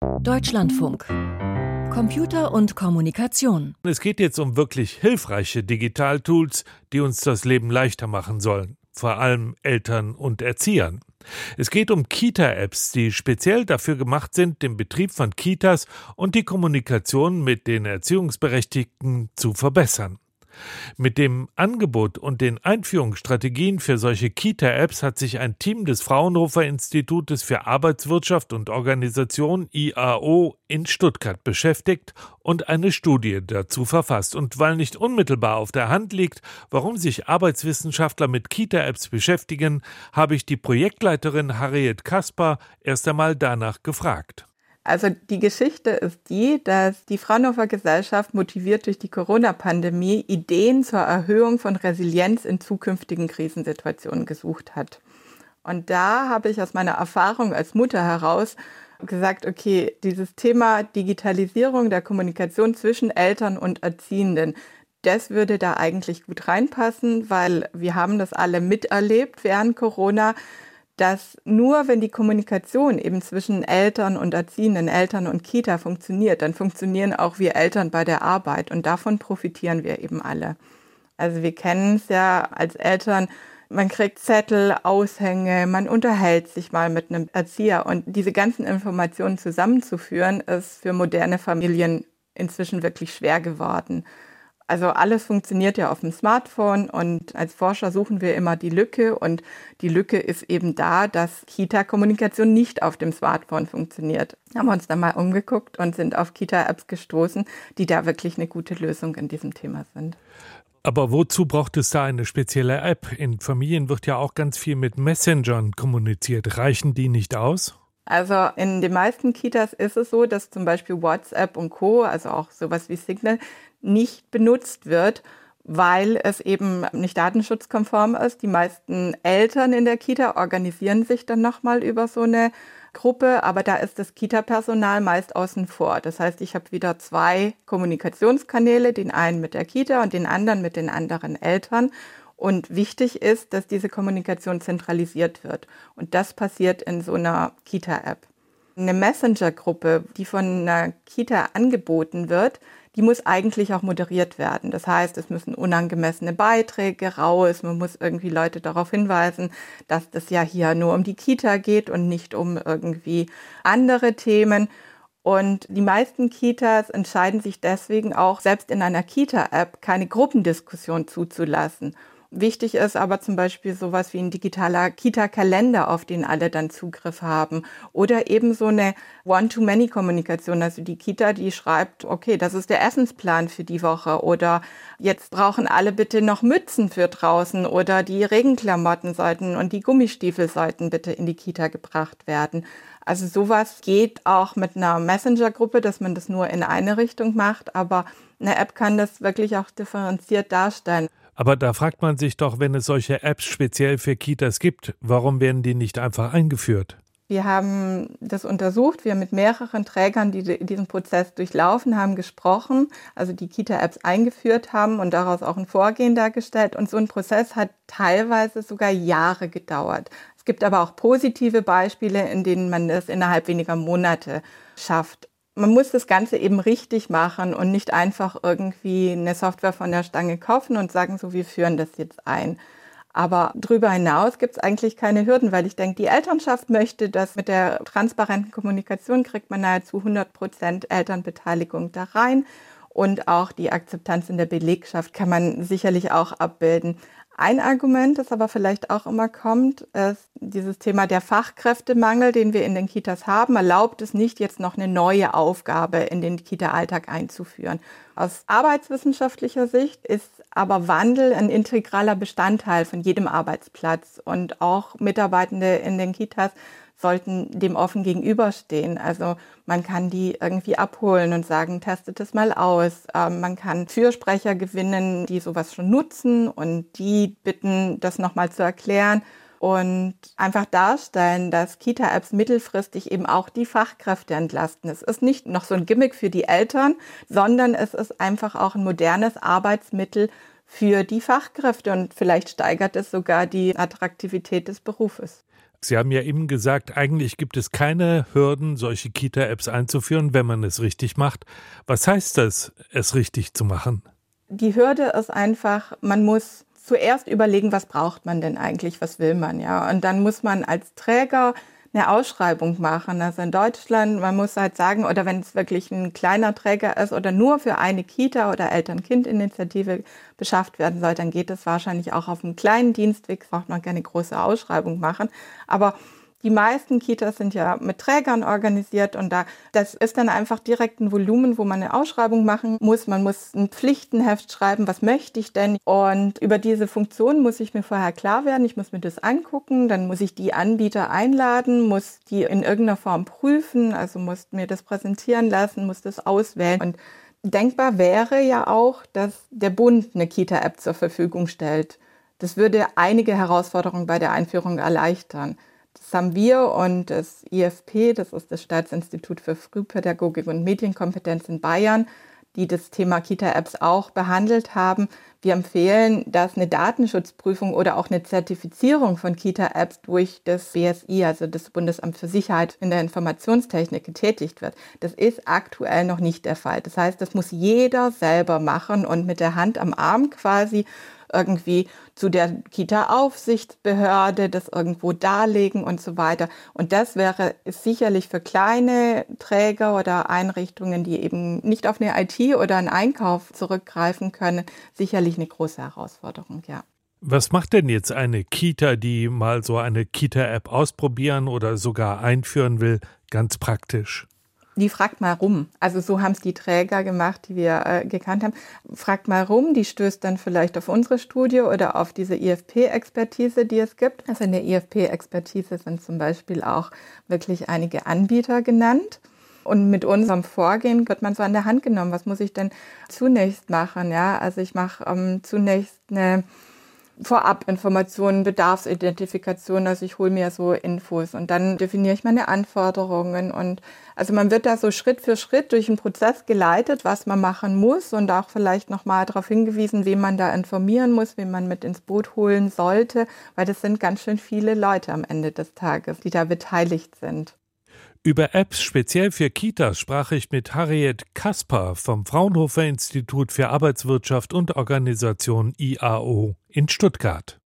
Deutschlandfunk. Computer und Kommunikation. Es geht jetzt um wirklich hilfreiche Digitaltools, die uns das Leben leichter machen sollen. Vor allem Eltern und Erziehern. Es geht um Kita-Apps, die speziell dafür gemacht sind, den Betrieb von Kitas und die Kommunikation mit den Erziehungsberechtigten zu verbessern. Mit dem Angebot und den Einführungsstrategien für solche Kita-Apps hat sich ein Team des Fraunhofer Institutes für Arbeitswirtschaft und Organisation IAO in Stuttgart beschäftigt und eine Studie dazu verfasst. Und weil nicht unmittelbar auf der Hand liegt, warum sich Arbeitswissenschaftler mit Kita-Apps beschäftigen, habe ich die Projektleiterin Harriet Kasper erst einmal danach gefragt. Also die Geschichte ist die, dass die Fraunhofer Gesellschaft motiviert durch die Corona-Pandemie Ideen zur Erhöhung von Resilienz in zukünftigen Krisensituationen gesucht hat. Und da habe ich aus meiner Erfahrung als Mutter heraus gesagt, okay, dieses Thema Digitalisierung der Kommunikation zwischen Eltern und Erziehenden, das würde da eigentlich gut reinpassen, weil wir haben das alle miterlebt während Corona, dass nur wenn die Kommunikation eben zwischen Eltern und Erziehenden, Eltern und Kita funktioniert, dann funktionieren auch wir Eltern bei der Arbeit und davon profitieren wir eben alle. Also wir kennen es ja als Eltern, man kriegt Zettel, Aushänge, man unterhält sich mal mit einem Erzieher und diese ganzen Informationen zusammenzuführen, ist für moderne Familien inzwischen wirklich schwer geworden. Also alles funktioniert ja auf dem Smartphone und als Forscher suchen wir immer die Lücke und die Lücke ist eben da, dass Kita-Kommunikation nicht auf dem Smartphone funktioniert. Haben wir uns da mal umgeguckt und sind auf Kita-Apps gestoßen, die da wirklich eine gute Lösung in diesem Thema sind. Aber wozu braucht es da eine spezielle App? In Familien wird ja auch ganz viel mit Messengern kommuniziert. Reichen die nicht aus? Also in den meisten Kitas ist es so, dass zum Beispiel WhatsApp und Co., also auch sowas wie Signal, nicht benutzt wird, weil es eben nicht datenschutzkonform ist. Die meisten Eltern in der Kita organisieren sich dann nochmal über so eine Gruppe, aber da ist das Kita-Personal meist außen vor. Das heißt, ich habe wieder 2 Kommunikationskanäle, den einen mit der Kita und den anderen mit den anderen Eltern. Und wichtig ist, dass diese Kommunikation zentralisiert wird. Und das passiert in so einer Kita-App. Eine Messenger-Gruppe, die von einer Kita angeboten wird, die muss eigentlich auch moderiert werden. Das heißt, es müssen unangemessene Beiträge raus. Man muss irgendwie Leute darauf hinweisen, dass das ja hier nur um die Kita geht und nicht um irgendwie andere Themen. Und die meisten Kitas entscheiden sich deswegen auch, selbst in einer Kita-App keine Gruppendiskussion zuzulassen. Wichtig ist aber zum Beispiel sowas wie ein digitaler Kita-Kalender, auf den alle dann Zugriff haben. Oder eben so eine One-to-Many-Kommunikation. Also die Kita, die schreibt, okay, das ist der Essensplan für die Woche. Oder jetzt brauchen alle bitte noch Mützen für draußen. Oder die Regenklamotten sollten und die Gummistiefel sollten bitte in die Kita gebracht werden. Also sowas geht auch mit einer Messenger-Gruppe, dass man das nur in eine Richtung macht. Aber eine App kann das wirklich auch differenziert darstellen. Aber da fragt man sich doch, wenn es solche Apps speziell für Kitas gibt, warum werden die nicht einfach eingeführt? Wir haben das untersucht, wir haben mit mehreren Trägern, die diesen Prozess durchlaufen haben, gesprochen, also die Kita-Apps eingeführt haben und daraus auch ein Vorgehen dargestellt. Und so ein Prozess hat teilweise sogar Jahre gedauert. Es gibt aber auch positive Beispiele, in denen man das innerhalb weniger Monate schafft. Man muss das Ganze eben richtig machen und nicht einfach irgendwie eine Software von der Stange kaufen und sagen, so, wir führen das jetzt ein. Aber darüber hinaus gibt es eigentlich keine Hürden, weil ich denke, die Elternschaft möchte, dass mit der transparenten Kommunikation kriegt man nahezu 100% Elternbeteiligung da rein. Und auch die Akzeptanz in der Belegschaft kann man sicherlich auch abbilden. Ein Argument, das aber vielleicht auch immer kommt, ist dieses Thema der Fachkräftemangel, den wir in den Kitas haben, erlaubt es nicht, jetzt noch eine neue Aufgabe in den Kita-Alltag einzuführen. Aus arbeitswissenschaftlicher Sicht ist aber Wandel ein integraler Bestandteil von jedem Arbeitsplatz und auch Mitarbeitende in den Kitas sollten dem offen gegenüberstehen. Also man kann die irgendwie abholen und sagen, testet es mal aus. Man kann Fürsprecher gewinnen, die sowas schon nutzen und die bitten, das nochmal zu erklären und einfach darstellen, dass Kita-Apps mittelfristig eben auch die Fachkräfte entlasten. Es ist nicht noch so ein Gimmick für die Eltern, sondern es ist einfach auch ein modernes Arbeitsmittel für die Fachkräfte und vielleicht steigert es sogar die Attraktivität des Berufes. Sie haben ja eben gesagt, eigentlich gibt es keine Hürden, solche Kita-Apps einzuführen, wenn man es richtig macht. Was heißt das, es richtig zu machen? Die Hürde ist einfach, man muss zuerst überlegen, was braucht man denn eigentlich, was will man, ja. Und dann muss man als Träger eine Ausschreibung machen. Also in Deutschland, man muss halt sagen, oder wenn es wirklich ein kleiner Träger ist oder nur für eine Kita oder Eltern-Kind-Initiative beschafft werden soll, dann geht es wahrscheinlich auch auf einem kleinen Dienstweg, braucht man keine große Ausschreibung machen. Aber die meisten Kitas sind ja mit Trägern organisiert und das ist dann einfach direkt ein Volumen, wo man eine Ausschreibung machen muss. Man muss ein Pflichtenheft schreiben, was möchte ich denn? Und über diese Funktion muss ich mir vorher klar werden. Ich muss mir das angucken, dann muss ich die Anbieter einladen, muss die in irgendeiner Form prüfen, also muss mir das präsentieren lassen, muss das auswählen. Und denkbar wäre ja auch, dass der Bund eine Kita-App zur Verfügung stellt. Das würde einige Herausforderungen bei der Einführung erleichtern. Das haben wir und das IFP, das ist das Staatsinstitut für Frühpädagogik und Medienkompetenz in Bayern, die das Thema Kita-Apps auch behandelt haben. Wir empfehlen, dass eine Datenschutzprüfung oder auch eine Zertifizierung von Kita-Apps durch das BSI, also das Bundesamt für Sicherheit in der Informationstechnik, getätigt wird. Das ist aktuell noch nicht der Fall. Das heißt, das muss jeder selber machen und mit der Hand am Arm quasi irgendwie zu der Kita-Aufsichtsbehörde das irgendwo darlegen und so weiter. Und das wäre sicherlich für kleine Träger oder Einrichtungen, die eben nicht auf eine IT oder einen Einkauf zurückgreifen können, sicherlich eine große Herausforderung, ja. Was macht denn jetzt eine Kita, die mal so eine Kita-App ausprobieren oder sogar einführen will, ganz praktisch? Die fragt mal rum. Also so haben es die Träger gemacht, die wir gekannt haben. Fragt mal rum, die stößt dann vielleicht auf unsere Studie oder auf diese IFP-Expertise, die es gibt. Also in der IFP-Expertise sind zum Beispiel auch wirklich einige Anbieter genannt. Und mit unserem Vorgehen wird man so an der Hand genommen. Was muss ich denn zunächst machen? Ja, also ich mache zunächst eine Vorabinformationen, Bedarfsidentifikation, also ich hole mir so Infos und dann definiere ich meine Anforderungen und also man wird da so Schritt für Schritt durch einen Prozess geleitet, was man machen muss und auch vielleicht nochmal darauf hingewiesen, wen man da informieren muss, wen man mit ins Boot holen sollte, weil das sind ganz schön viele Leute am Ende des Tages, die da beteiligt sind. Über Apps speziell für Kitas sprach ich mit Harriet Kasper vom Fraunhofer Institut für Arbeitswirtschaft und Organisation IAO in Stuttgart.